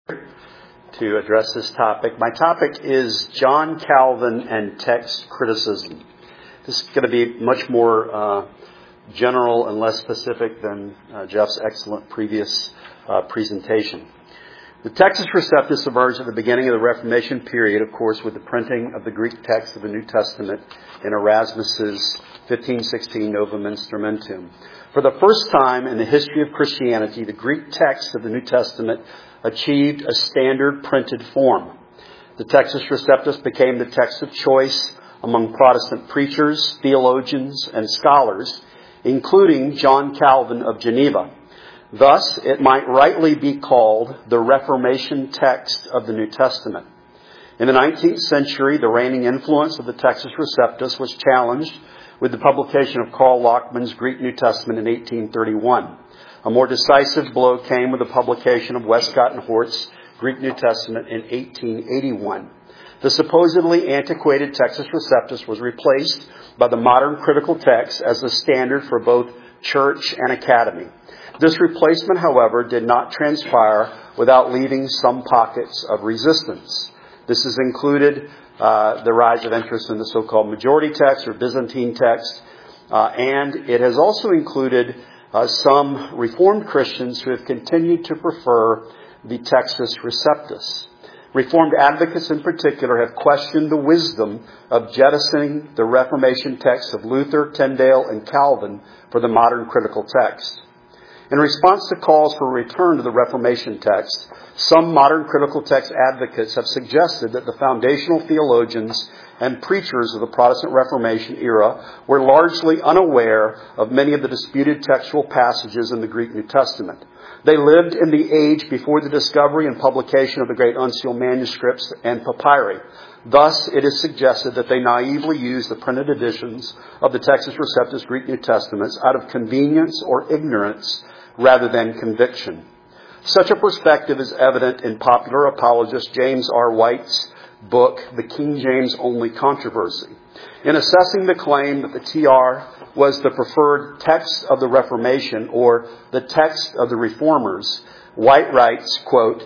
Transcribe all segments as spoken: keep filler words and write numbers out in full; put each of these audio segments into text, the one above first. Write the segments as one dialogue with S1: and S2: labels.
S1: to address this topic. My topic is John Calvin and text criticism. This is going to be much more uh, general and less specific than uh, Jeff's excellent previous uh, presentation. The Textus Receptus emerged at the beginning of the Reformation period, of course, with the printing of the Greek text of the New Testament in Erasmus's fifteen sixteen Novum Instrumentum. For the first time in the history of Christianity, the Greek text of the New Testament achieved a standard printed form. The Textus Receptus became the text of choice among Protestant preachers, theologians, and scholars, including John Calvin of Geneva. Thus, it might rightly be called the Reformation text of the New Testament. In the nineteenth century, the reigning influence of the Textus Receptus was challenged with the publication of Karl Lockman's Greek New Testament in eighteen thirty-one. A more decisive blow came with the publication of Westcott and Hort's Greek New Testament in eighteen eighty-one. The supposedly antiquated Textus Receptus was replaced by the modern critical text as the standard for both church and academy. This replacement, however, did not transpire without leaving some pockets of resistance. This has included uh, the rise of interest in the so-called majority text or Byzantine text, uh, and it has also included uh, some Reformed Christians who have continued to prefer the Textus Receptus. Reformed advocates in particular have questioned the wisdom of jettisoning the Reformation texts of Luther, Tyndale, and Calvin for the modern critical text. In response to calls for a return to the Reformation text, some modern critical text advocates have suggested that the foundational theologians and preachers of the Protestant Reformation era were largely unaware of many of the disputed textual passages in the Greek New Testament. They lived in the age before the discovery and publication of the great unsealed manuscripts and papyri. Thus, it is suggested that they naively used the printed editions of the Textus Receptus Greek New Testaments out of convenience or ignorance rather than conviction. Such a perspective is evident in popular apologist James R. White's book, The King James Only Controversy. In assessing the claim that the T R was the preferred text of the Reformation or the text of the Reformers, White writes, quote,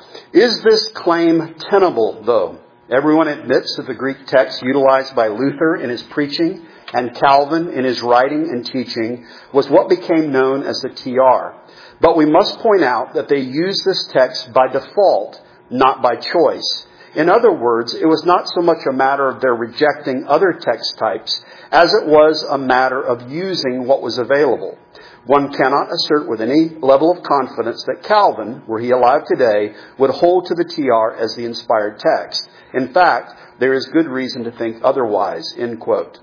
S1: "Is this claim tenable, though? Everyone admits that the Greek text utilized by Luther in his preaching and Calvin in his writing and teaching was what became known as the T R. But we must point out that they used this text by default, not by choice. In other words, it was not so much a matter of their rejecting other text types as it was a matter of using what was available. One cannot assert with any level of confidence that Calvin, were he alive today, would hold to the T R as the inspired text. In fact, there is good reason to think otherwise," end quote.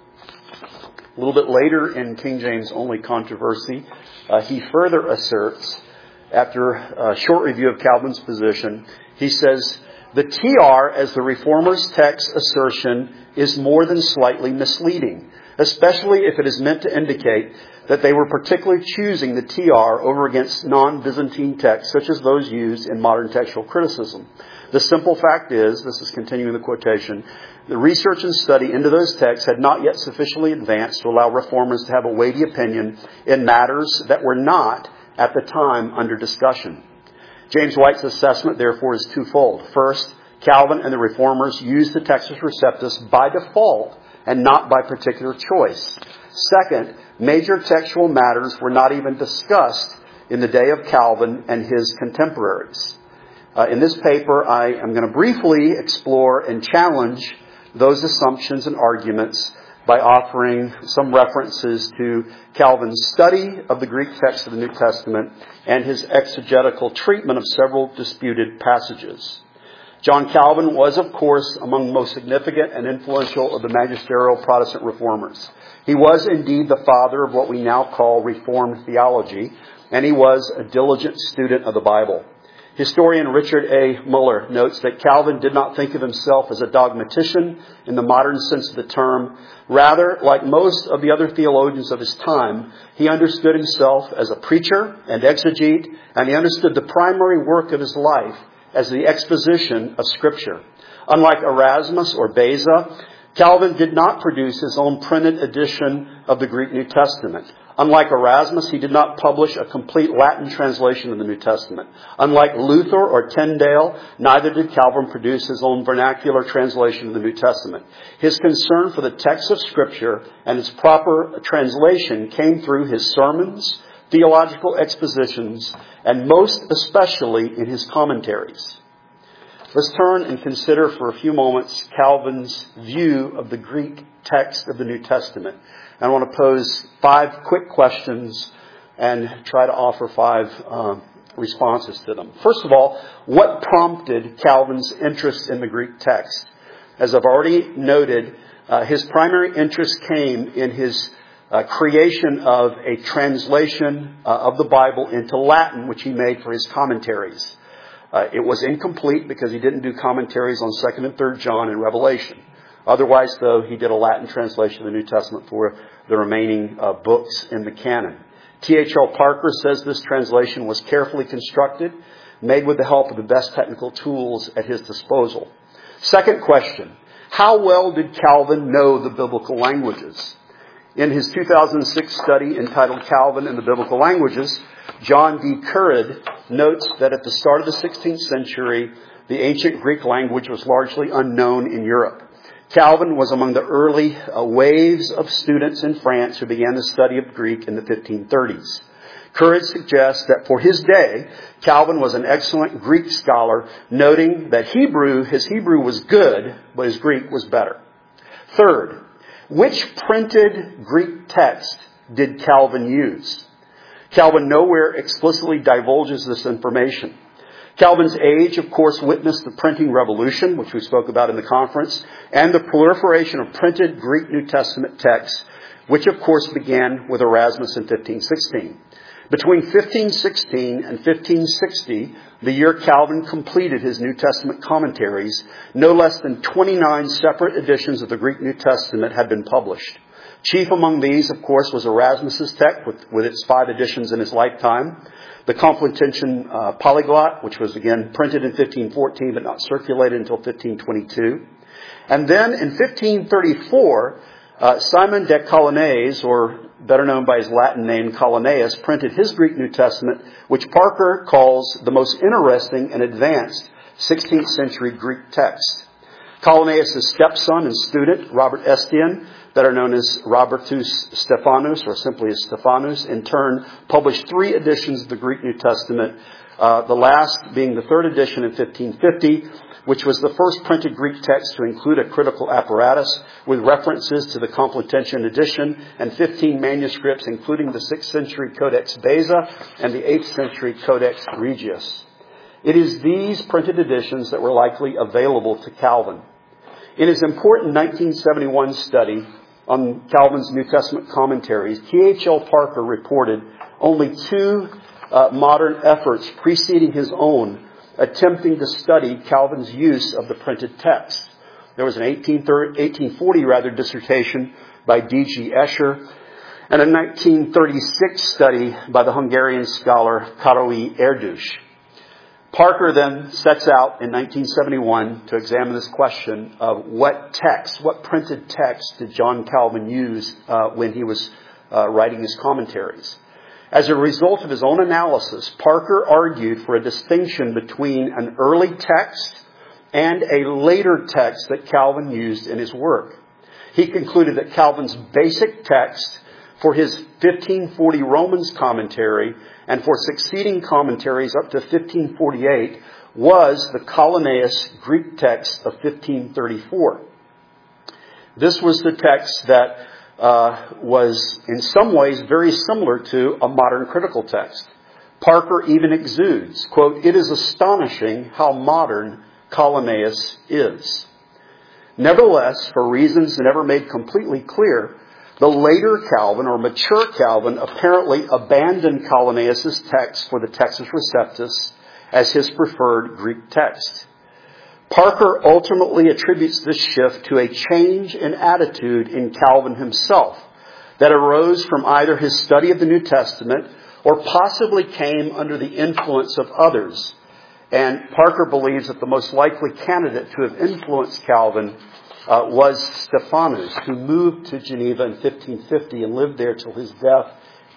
S1: A little bit later in King James Only Controversy, uh, he further asserts, after a short review of Calvin's position, he says, "The T R as the Reformers' text assertion is more than slightly misleading, especially if it is meant to indicate that they were particularly choosing the T R over against non-Byzantine texts such as those used in modern textual criticism. The simple fact is," this is continuing the quotation, "the research and study into those texts had not yet sufficiently advanced to allow reformers to have a weighty opinion in matters that were not, at the time, under discussion." James White's assessment, therefore, is twofold. First, Calvin and the reformers used the Textus Receptus by default and not by particular choice. Second, major textual matters were not even discussed in the day of Calvin and his contemporaries. Uh, in this paper, I am going to briefly explore and challenge those assumptions and arguments by offering some references to Calvin's study of the Greek text of the New Testament and his exegetical treatment of several disputed passages. John Calvin was, of course, among the most significant and influential of the magisterial Protestant reformers. He was indeed the father of what we now call Reformed theology, and he was a diligent student of the Bible. Historian Richard A. Muller notes that Calvin did not think of himself as a dogmatician in the modern sense of the term. Rather, like most of the other theologians of his time, he understood himself as a preacher and exegete, and he understood the primary work of his life as the exposition of Scripture. Unlike Erasmus or Beza, Calvin did not produce his own printed edition of the Greek New Testament. Unlike Erasmus, he did not publish a complete Latin translation of the New Testament. Unlike Luther or Tyndale, neither did Calvin produce his own vernacular translation of the New Testament. His concern for the text of Scripture and its proper translation came through his sermons, theological expositions, and most especially in his commentaries. Let's turn and consider for a few moments Calvin's view of the Greek text of the New Testament. And I want to pose five quick questions and try to offer five um, responses to them. First of all, what prompted Calvin's interest in the Greek text? As I've already noted, uh, his primary interest came in his uh, creation of a translation uh, of the Bible into Latin, which he made for his commentaries. Uh, it was incomplete because he didn't do commentaries on Second and Third John and Revelation. Otherwise, though, he did a Latin translation of the New Testament for the remaining uh, books in the canon. T H L Parker says this translation was carefully constructed, made with the help of the best technical tools at his disposal. Second question, how well did Calvin know the biblical languages? In his two thousand six study entitled Calvin and the Biblical Languages, John D. Currid notes that at the start of the sixteenth century, the ancient Greek language was largely unknown in Europe. Calvin was among the early uh, waves of students in France who began the study of Greek in the fifteen thirties. Currid suggests that for his day, Calvin was an excellent Greek scholar, noting that Hebrew, his Hebrew was good, but his Greek was better. Third, which printed Greek text did Calvin use? Calvin nowhere explicitly divulges this information. Calvin's age, of course, witnessed the printing revolution, which we spoke about in the conference, and the proliferation of printed Greek New Testament texts, which, of course, began with Erasmus in fifteen sixteen. Between fifteen sixteen and fifteen sixty, the year Calvin completed his New Testament commentaries, no less than twenty-nine separate editions of the Greek New Testament had been published. Chief among these, of course, was Erasmus's text, with, with its five editions in his lifetime. The Complutensian uh, Polyglot, which was again printed in fifteen fourteen but not circulated until fifteen twenty-two. And then in fifteen thirty-four, uh, Simon de Colonnais, or better known by his Latin name Colonnais, printed his Greek New Testament, which Parker calls the most interesting and advanced sixteenth century Greek text. Colonnais' stepson and student, Robert Estienne, better known as Robertus Stephanus, or simply as Stephanus, in turn published three editions of the Greek New Testament, uh, the last being the third edition in fifteen fifty, which was the first printed Greek text to include a critical apparatus with references to the Complutensian edition, and fifteen manuscripts, including the sixth century Codex Beza and the eighth century Codex Regius. It is these printed editions that were likely available to Calvin. In his important nineteen seventy-one study on Calvin's New Testament commentaries, T H L Parker reported only two uh, modern efforts preceding his own attempting to study Calvin's use of the printed text. There was an eighteen forty rather dissertation by D G Escher and a nineteen thirty-six study by the Hungarian scholar Károly Erdős. Parker then sets out in nineteen seventy-one to examine this question of what text, what printed text did John Calvin use uh, when he was uh, writing his commentaries. As a result of his own analysis, Parker argued for a distinction between an early text and a later text that Calvin used in his work. He concluded that Calvin's basic text for his fifteen forty Romans commentary and for succeeding commentaries up to fifteen forty-eight was the Colonnais Greek text of fifteen thirty-four. This was the text that uh, was in some ways very similar to a modern critical text. Parker even exudes, quote, "It is astonishing how modern Colonnais is." Nevertheless, for reasons never made completely clear, the later Calvin, or mature Calvin, apparently abandoned Colonnais' text for the Textus Receptus as his preferred Greek text. Parker ultimately attributes this shift to a change in attitude in Calvin himself that arose from either his study of the New Testament or possibly came under the influence of others. And Parker believes that the most likely candidate to have influenced Calvin Uh, was Stephanus, who moved to Geneva in fifteen fifty and lived there till his death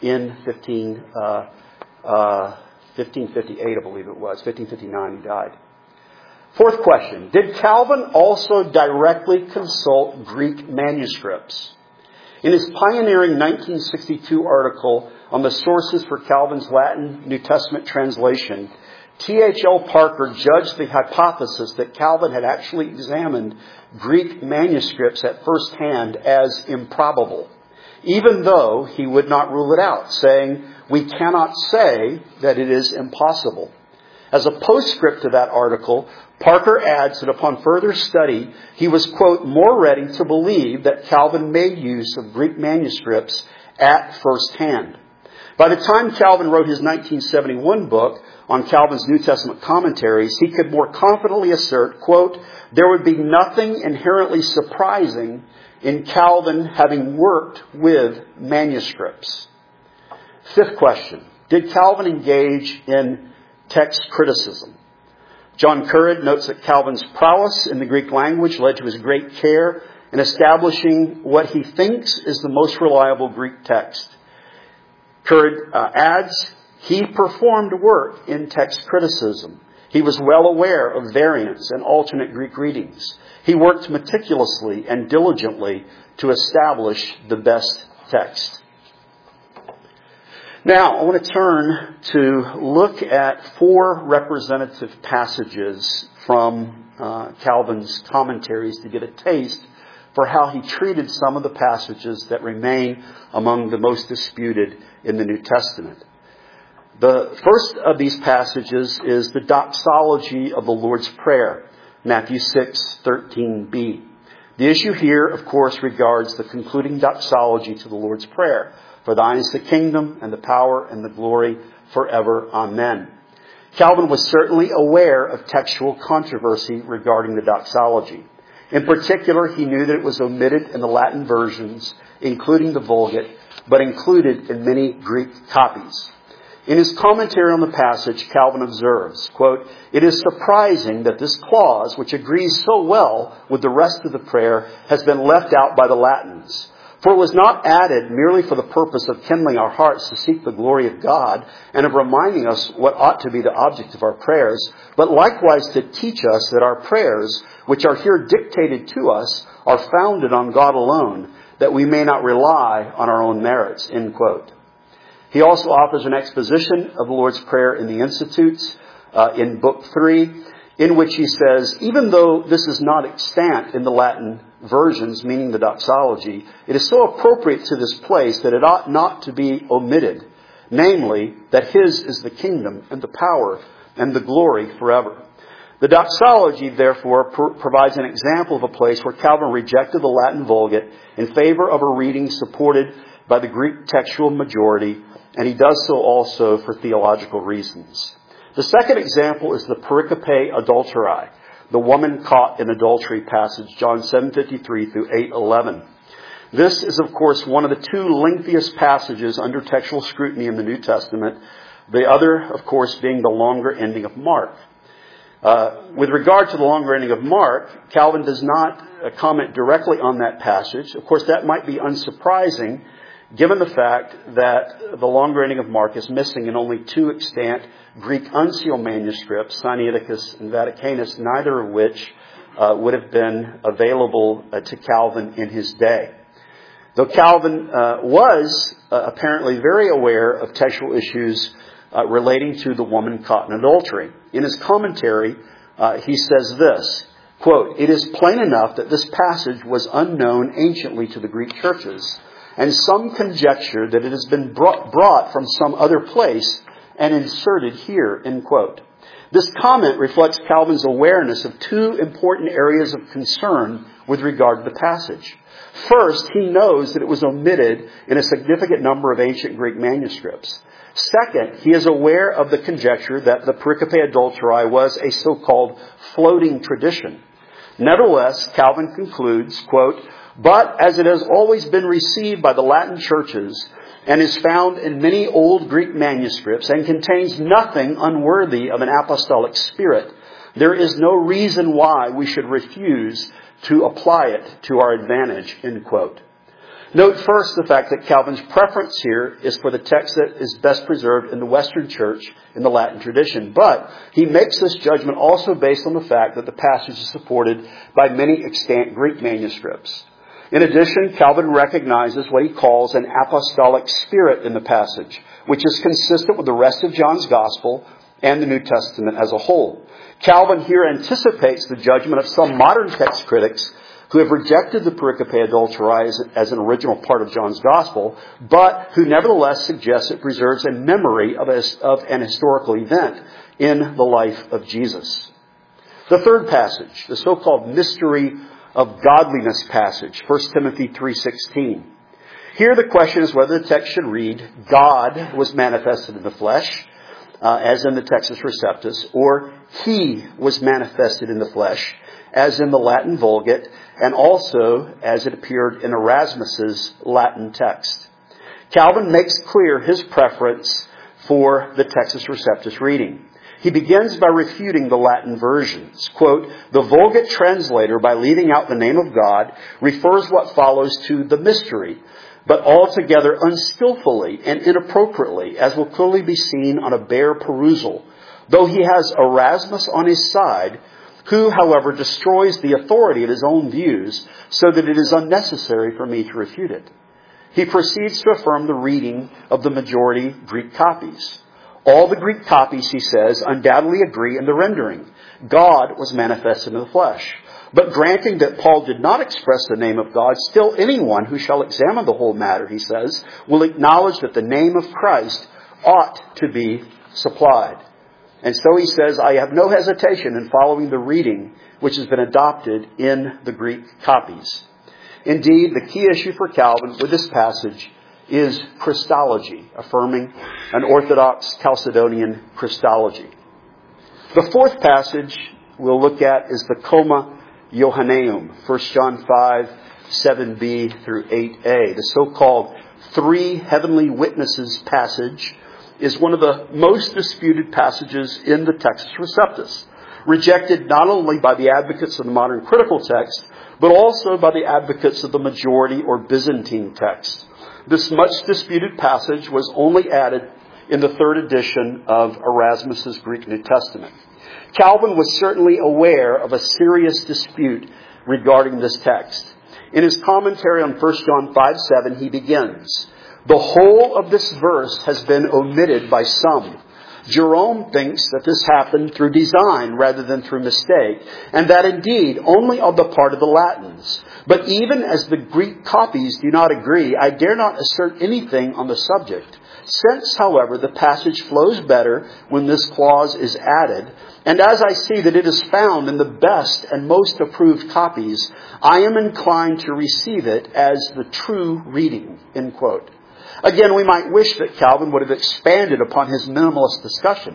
S1: in fifteen, uh, uh, fifteen fifty-eight, I believe it was. fifteen fifty-nine he died. Fourth question. Did Calvin also directly consult Greek manuscripts? In his pioneering nineteen sixty-two article on the sources for Calvin's Latin New Testament translation, T H L Parker judged the hypothesis that Calvin had actually examined Greek manuscripts at first hand as improbable, even though he would not rule it out, saying, "We cannot say that it is impossible." As a postscript to that article, Parker adds that upon further study, he was, quote, more ready to believe that Calvin made use of Greek manuscripts at first hand. By the time Calvin wrote his nineteen seventy-one book on Calvin's New Testament commentaries, he could more confidently assert, quote, there would be nothing inherently surprising in Calvin having worked with manuscripts. Fifth question. Did Calvin engage in text criticism? John Currid notes that Calvin's prowess in the Greek language led to his great care in establishing what he thinks is the most reliable Greek text. Currid uh, adds, he performed work in text criticism. He was well aware of variants and alternate Greek readings. He worked meticulously and diligently to establish the best text. Now, I want to turn to look at four representative passages from uh, Calvin's commentaries to get a taste for how he treated some of the passages that remain among the most disputed in the New Testament. The first of these passages is the doxology of the Lord's Prayer, Matthew six thirteen b. The issue here, of course, regards the concluding doxology to the Lord's Prayer. For thine is the kingdom and the power and the glory forever. Amen. Calvin was certainly aware of textual controversy regarding the doxology. In particular, he knew that it was omitted in the Latin versions, including the Vulgate, but included in many Greek copies. In his commentary on the passage, Calvin observes, quote, it is surprising that this clause, which agrees so well with the rest of the prayer, has been left out by the Latins. For it was not added merely for the purpose of kindling our hearts to seek the glory of God and of reminding us what ought to be the object of our prayers, but likewise to teach us that our prayers, which are here dictated to us, are founded on God alone, that we may not rely on our own merits, end quote. He also offers an exposition of the Lord's Prayer in the Institutes uh, in Book three, in which he says, even though this is not extant in the Latin versions, meaning the doxology, it is so appropriate to this place that it ought not to be omitted, namely, that his is the kingdom and the power and the glory forever. The doxology, therefore, pr- provides an example of a place where Calvin rejected the Latin Vulgate in favor of a reading supported by the Greek textual majority, and he does so also for theological reasons. The second example is the pericope adulterae, the woman caught in adultery passage, John seven fifty-three through eight eleven. This is, of course, one of the two lengthiest passages under textual scrutiny in the New Testament, the other, of course, being the longer ending of Mark. Uh, with regard to the longer ending of Mark, Calvin does not uh, comment directly on that passage. Of course, that might be unsurprising, given the fact that the longer ending of Mark is missing in only two extant Greek uncial manuscripts, Sinaiticus and Vaticanus, neither of which uh, would have been available uh, to Calvin in his day. Though Calvin uh, was uh, apparently very aware of textual issues uh, relating to the woman caught in adultery. In his commentary, uh, he says this, quote, it is plain enough that this passage was unknown anciently to the Greek churches, and some conjecture that it has been brought, brought from some other place and inserted here, end quote. This comment reflects Calvin's awareness of two important areas of concern with regard to the passage. First, he knows that it was omitted in a significant number of ancient Greek manuscripts. Second, he is aware of the conjecture that the pericope adulterae was a so-called floating tradition. Nevertheless, Calvin concludes, quote, but as it has always been received by the Latin churches and is found in many old Greek manuscripts and contains nothing unworthy of an apostolic spirit, there is no reason why we should refuse to apply it to our advantage, end quote. Note first the fact that Calvin's preference here is for the text that is best preserved in the Western Church in the Latin tradition. But he makes this judgment also based on the fact that the passage is supported by many extant Greek manuscripts. In addition, Calvin recognizes what he calls an apostolic spirit in the passage, which is consistent with the rest of John's Gospel and the New Testament as a whole. Calvin here anticipates the judgment of some modern text critics who have rejected the Pericope Adulterae as, as an original part of John's Gospel, but who nevertheless suggest it preserves a memory of, a, of an historical event in the life of Jesus. The third passage, the so-called mystery of godliness passage, First Timothy three sixteen. Here the question is whether the text should read, God was manifested in the flesh, uh, as in the Textus Receptus, or He was manifested in the flesh, as in the Latin Vulgate, and also as it appeared in Erasmus's Latin text. Calvin makes clear his preference for the Textus Receptus reading. He begins by refuting the Latin versions. Quote, the Vulgate translator, by leaving out the name of God, refers what follows to the mystery, but altogether unskillfully and inappropriately, as will clearly be seen on a bare perusal, though he has Erasmus on his side, who, however, destroys the authority of his own views so that it is unnecessary for me to refute it. He proceeds to affirm the reading of the majority Greek copies. All the Greek copies, he says, undoubtedly agree in the rendering. God was manifested in the flesh. But granting that Paul did not express the name of God, still anyone who shall examine the whole matter, he says, will acknowledge that the name of Christ ought to be supplied. And so he says, I have no hesitation in following the reading which has been adopted in the Greek copies. Indeed, the key issue for Calvin with this passage is Christology, affirming an Orthodox Chalcedonian Christology. The fourth passage we'll look at is the Comma Johanneum, First John five, seven b through eight a. The so-called three heavenly witnesses passage is one of the most disputed passages in the Textus Receptus, rejected not only by the advocates of the modern critical text, but also by the advocates of the majority or Byzantine text. This much disputed passage was only added in the third edition of Erasmus's Greek New Testament. Calvin was certainly aware of a serious dispute regarding this text. In his commentary on First John five seven, he begins, the whole of this verse has been omitted by some. Jerome thinks that this happened through design rather than through mistake, and that indeed only on the part of the Latins. But even as the Greek copies do not agree, I dare not assert anything on the subject. Since, however, the passage flows better when this clause is added, and as I see that it is found in the best and most approved copies, I am inclined to receive it as the true reading, end quote. Again, we might wish that Calvin would have expanded upon his minimalist discussion.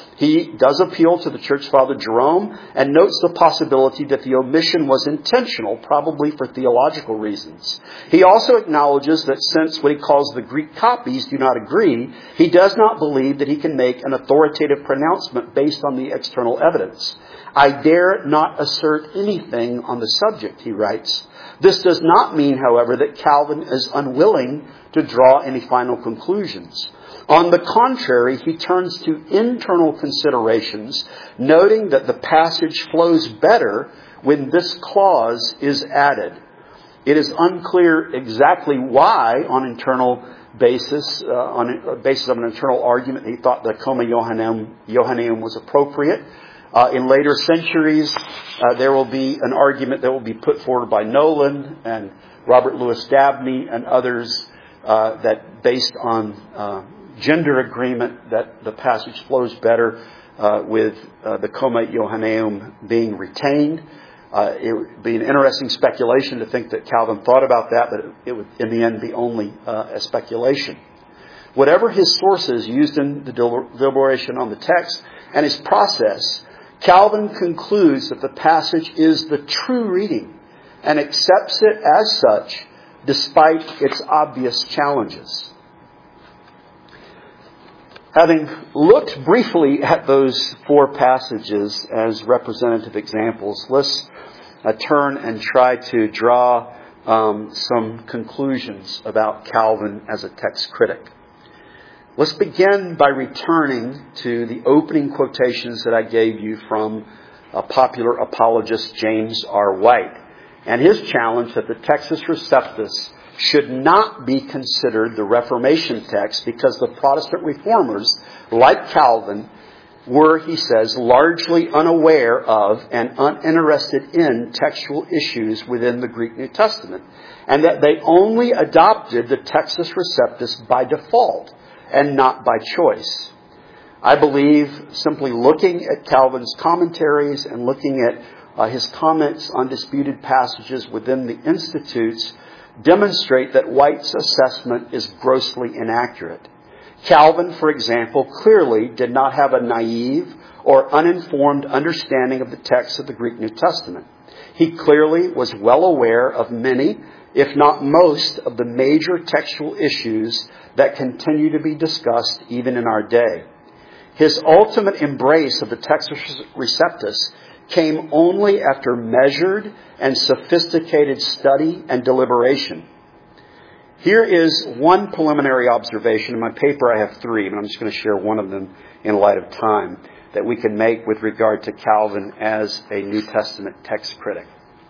S1: He does appeal to the Church Father Jerome and notes the possibility that the omission was intentional, probably for theological reasons. He also acknowledges that since what he calls the Greek copies do not agree, he does not believe that he can make an authoritative pronouncement based on the external evidence. I dare not assert anything on the subject, he writes. This does not mean, however, that Calvin is unwilling to draw any final conclusions. On the contrary, he turns to internal considerations, noting that the passage flows better when this clause is added. It is unclear exactly why, on internal basis, uh, on a basis of an internal argument, he thought the Comma Johanneum, Johanneum was appropriate. Uh, in later centuries, uh, there will be an argument that will be put forward by Nolan and Robert Louis Dabney and others uh, that, based on uh, gender agreement, that the passage flows better uh, with uh, the Comma Johanneum being retained. Uh, it would be an interesting speculation to think that Calvin thought about that, but it, it would, in the end, be only uh, a speculation. Whatever his sources used in the deliberation on the text and his process, Calvin concludes that the passage is the true reading and accepts it as such despite its obvious challenges. Having looked briefly at those four passages as representative examples, let's uh, turn and try to draw um, some conclusions about Calvin as a text critic. Let's begin by returning to the opening quotations that I gave you from a popular apologist, James R. White, and his challenge that the Textus Receptus should not be considered the Reformation text because the Protestant reformers, like Calvin, were, he says, largely unaware of and uninterested in textual issues within the Greek New Testament, and that they only adopted the Textus Receptus by default and not by choice. I believe simply looking at Calvin's commentaries and looking at uh, his comments on disputed passages within the Institutes demonstrate that White's assessment is grossly inaccurate. Calvin, for example, clearly did not have a naive or uninformed understanding of the text of the Greek New Testament. He clearly was well aware of many, if not most, of the major textual issues that continue to be discussed even in our day. His ultimate embrace of the Textus Receptus came only after measured and sophisticated study and deliberation. Here is one preliminary observation. In my paper I have three, but I'm just going to share one of them in light of time that we can make with regard to Calvin as a New Testament text critic.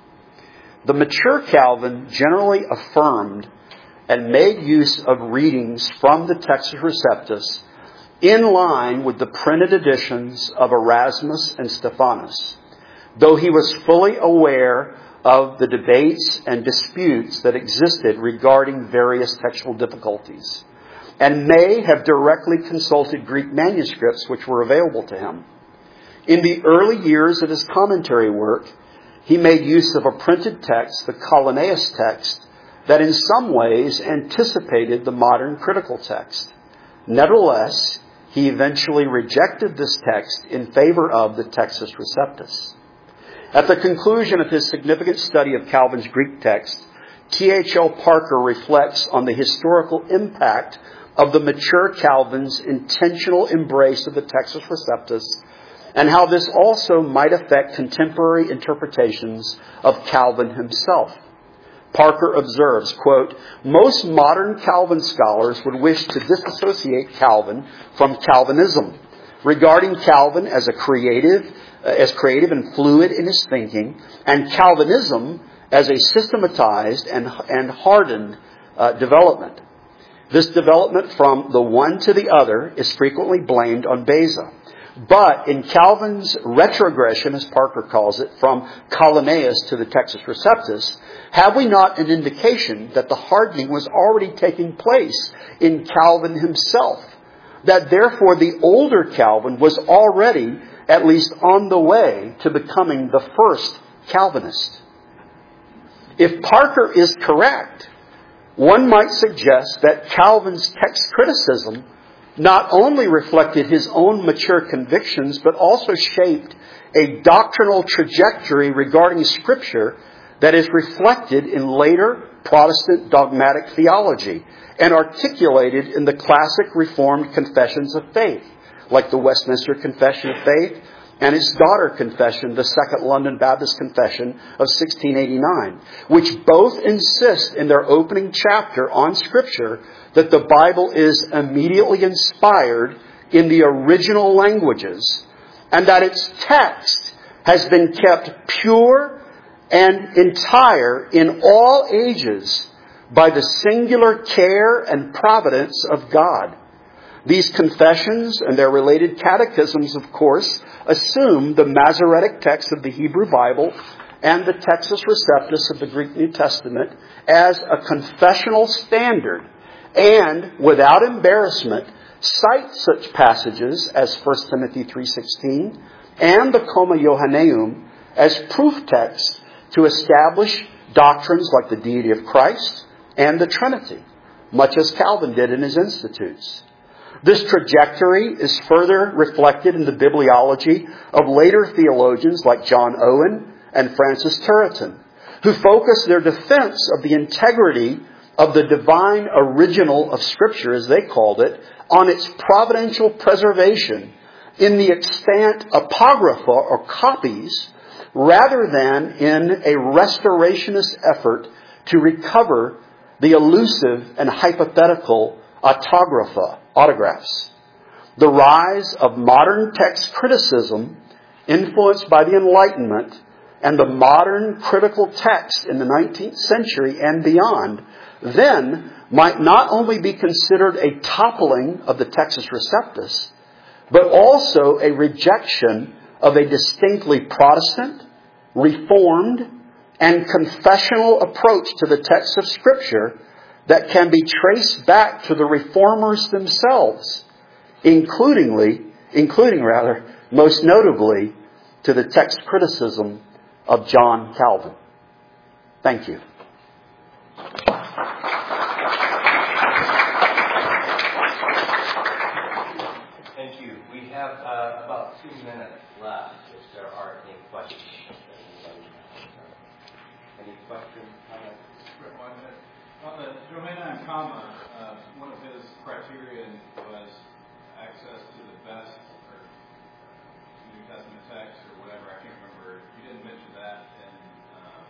S1: The mature Calvin generally affirmed and made use of readings from the Textus Receptus in line with the printed editions of Erasmus and Stephanus, though he was fully aware of the debates and disputes that existed regarding various textual difficulties, and may have directly consulted Greek manuscripts which were available to him. In the early years of his commentary work, he made use of a printed text, the Collinnaeus text, that in some ways anticipated the modern critical text. Nevertheless, he eventually rejected this text in favor of the Textus Receptus. At the conclusion of his significant study of Calvin's Greek text, T H L Parker reflects on the historical impact of the mature Calvin's intentional embrace of the Textus Receptus and how this also might affect contemporary interpretations of Calvin himself. Parker observes, quote, most modern Calvin scholars would wish to disassociate Calvin from Calvinism, regarding Calvin as a creative, uh, as creative and fluid in his thinking, and Calvinism as a systematized and, and hardened uh, development. This development from the one to the other is frequently blamed on Beza. But in Calvin's retrogression, as Parker calls it, from Collinnaeus to the Textus Receptus, have we not an indication that the hardening was already taking place in Calvin himself? That therefore the older Calvin was already at least on the way to becoming the first Calvinist. If Parker is correct, one might suggest that Calvin's text criticism not only reflected his own mature convictions, but also shaped a doctrinal trajectory regarding Scripture that is reflected in later Protestant dogmatic theology and articulated in the classic Reformed confessions of faith, like the Westminster Confession of Faith and its daughter confession, the Second London Baptist Confession of sixteen eighty-nine, which both insist in their opening chapter on Scripture that the Bible is immediately inspired in the original languages and that its text has been kept pure and entire in all ages by the singular care and providence of God. These confessions and their related catechisms, of course, assume the Masoretic text of the Hebrew Bible and the Textus Receptus of the Greek New Testament as a confessional standard and, without embarrassment, cite such passages as First Timothy three sixteen and the Comma Johanneum as proof texts to establish doctrines like the deity of Christ and the Trinity, much as Calvin did in his Institutes. This trajectory is further reflected in the bibliology of later theologians like John Owen and Francis Turretin, who focus their defense of the integrity of the divine original of Scripture, as they called it, on its providential preservation in the extant apocrypha or copies, rather than in a restorationist effort to recover the elusive and hypothetical autographa, autographs. The rise of modern text criticism, influenced by the Enlightenment, and the modern critical text in the nineteenth century and beyond, then might not only be considered a toppling of the Textus Receptus, but also a rejection of a distinctly Protestant, Reformed, and confessional approach to the text of Scripture that can be traced back to the Reformers themselves, includingly, including rather, most notably, to the text criticism of John Calvin. Thank you.
S2: Thank you. We have uh, about two minutes left if there are any questions. Any questions? Comments?
S3: One minute. On the Johannine comma, uh, one of his criteria was access to the best or New Testament text or whatever. I can't remember. You didn't mention that in, um,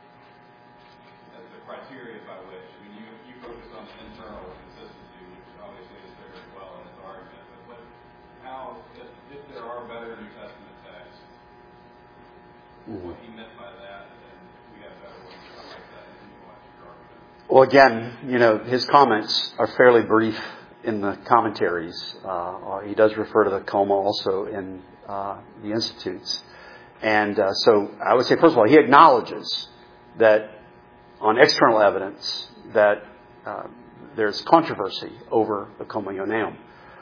S3: as the criteria by which. I mean, you you focus on the internal consistency, which obviously is there as well in his argument. But what, how, if, if there are better New Testament texts, mm-hmm. what he meant by that, and we have better ones like that, and you watch your argument.
S1: Well, again, you know, his comments are fairly brief in the commentaries. Uh, he does refer to the Coma also in uh, the Institutes. And uh, so I would say, first of all, he acknowledges that on external evidence that uh, there's controversy over the Coma Ioanneum.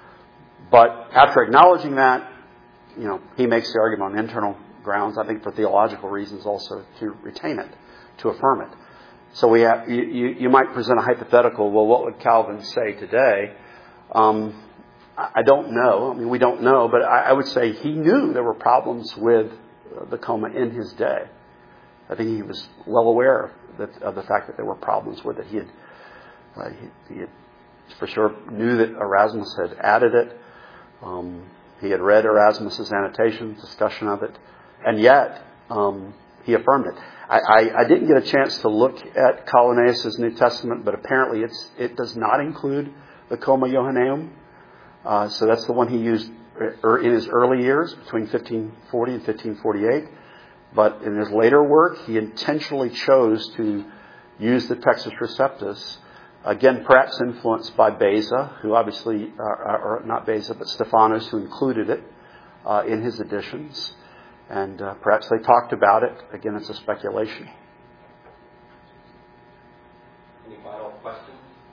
S1: But after acknowledging that, you know, he makes the argument on internal grounds, I think for theological reasons also, to retain it, to affirm it. So we have, you, you, you might present a hypothetical, well, what would Calvin say today? Um, I don't know. I mean, we don't know, but I, I would say he knew there were problems with the Coma in his day. I think he was well aware of the, of the fact that there were problems with it. He had, uh, he, he had for sure knew that Erasmus had added it. Um, he had read Erasmus's annotations, discussion of it, and yet um, he affirmed it. I, I, I didn't get a chance to look at Collinnaeus' New Testament, but apparently it's it does not include the Coma Ioanneum. Uh, so that's the one he used in his early years, between fifteen forty and fifteen forty-eight. But in his later work, he intentionally chose to use the Textus Receptus, again, perhaps influenced by Beza, who obviously, uh, or not Beza, but Stephanus, who included it uh, in his editions. And uh, perhaps they talked about it. Again, it's a speculation.
S2: Any final questions?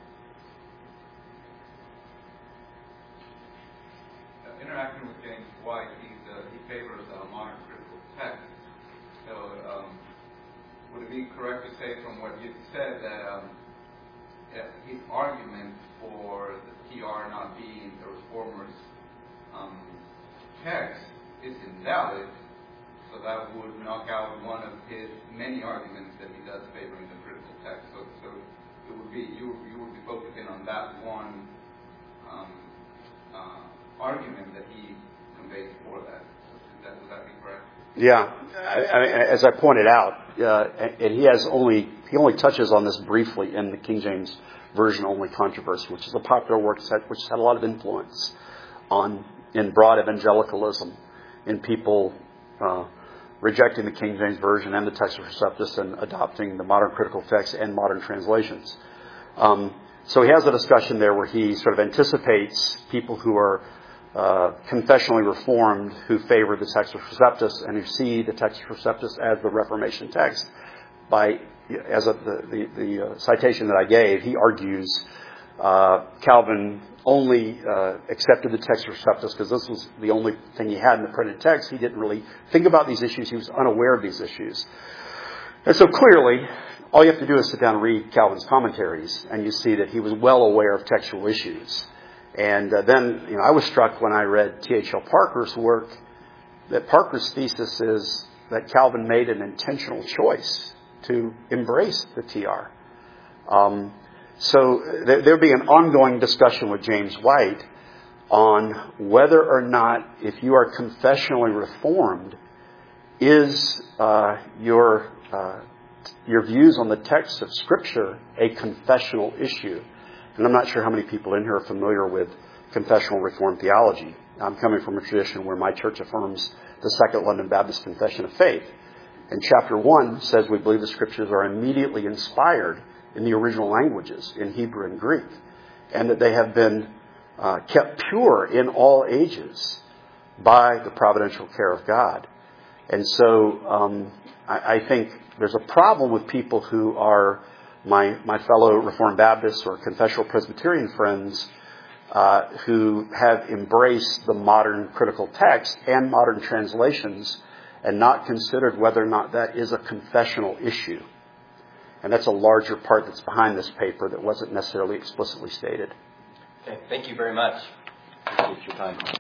S4: Uh, interacting with James White, he's, uh, he favors uh, modern critical text. So um, would it be correct to say from what you said that um, his argument for the T R not being the Reformer's um, text is invalid? So that would knock out one of his many arguments that he does favoring the critical text. So, so it would be you you would be focusing on that one um, uh, argument that he conveys for that. Is that would that be correct?
S1: Yeah, I, I, as I pointed out, uh, and he has only he only touches on this briefly in the King James Version only controversy, which is a popular work set which had a lot of influence on in broad evangelicalism, in people uh, rejecting the King James Version and the Textus Receptus and adopting the modern critical text and modern translations. Um, so he has a discussion there where he sort of anticipates people who are uh, confessionally reformed who favor the Textus Receptus and who see the Textus Receptus as the Reformation text. By as a, the the, the uh, citation that I gave, he argues uh, Calvin only uh, accepted the Textus Receptus because this was the only thing he had in the printed text. He didn't really think about these issues. He was unaware of these issues. And so clearly, all you have to do is sit down and read Calvin's commentaries, and you see that he was well aware of textual issues. And uh, then, you know, I was struck when I read T H L Parker's work that Parker's thesis is that Calvin made an intentional choice to embrace the T R. Um, So there, there'll be an ongoing discussion with James White on whether or not, if you are confessionally reformed, is uh, your uh, your views on the text of Scripture a confessional issue. And I'm not sure how many people in here are familiar with confessional Reformed theology. I'm coming from a tradition where my church affirms the Second London Baptist Confession of Faith. And chapter one says we believe the Scriptures are immediately inspired in the original languages, in Hebrew and Greek, and that they have been uh, kept pure in all ages by the providential care of God. And so um, I, I think there's a problem with people who are my, my fellow Reformed Baptists or confessional Presbyterian friends uh, who have embraced the modern critical text and modern translations and not considered whether or not that is a confessional issue. And that's a larger part that's behind this paper that wasn't necessarily explicitly stated.
S2: Okay, thank you very much.
S1: Appreciate your time.